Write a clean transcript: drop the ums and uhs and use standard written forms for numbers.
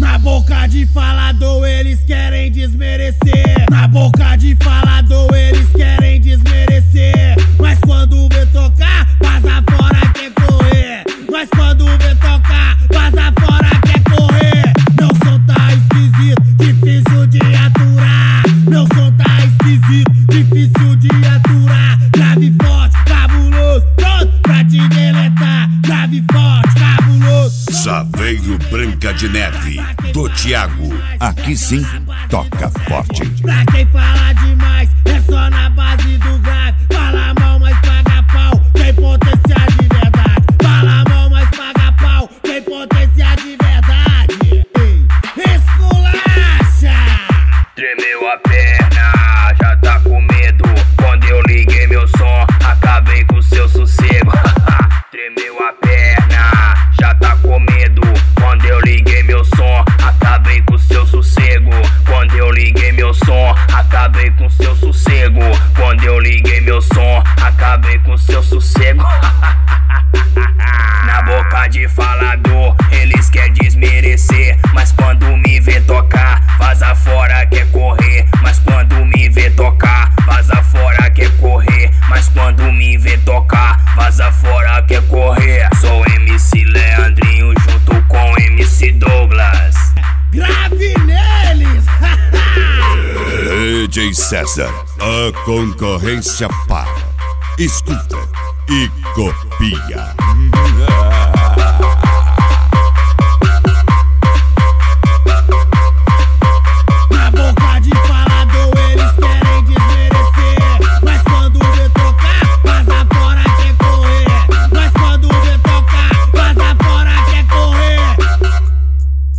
Na boca de falador eles querem desmerecer. Na boca de falador eles querem desmerecer. Mas quando vê tocar, vaza fora quer correr. Mas quando vê tocar, vaza fora quer correr. Meu som tá esquisito, difícil de aturar. Meu som tá esquisito, difícil de aturar. Grave forte, cabuloso, pronto pra te deletar. Grave forte, cabuloso. Já veio Branca de Neve, do Thiago. Aqui sim, toca forte. Pra quem fala demais, é só na base do grave. Fala mal, mas paga pau, tem potência de verdade. Fala mal, mas paga pau, tem potência de verdade. Esculacha! Tremeu a perna, já tá com medo. Quando eu liguei meu som, acabei com seu sossego. Tremeu a perna, já tá com medo. Quando eu liguei meu som, acabei com seu sossego. Quando eu liguei meu som, acabei com seu sossego. Quando eu liguei meu som, acabei com seu sossego. Na boca de falador, eles querem desmerecer. Mas quando me vê tocar, vaza fora quer correr. Mas quando me vê tocar, vaza fora quer correr. Mas quando me vê tocar, vaza fora quer correr. Sou MC Leandrinho junto com MC Douglas. Grave neles! DJ César, a concorrência para. Escuta e copia.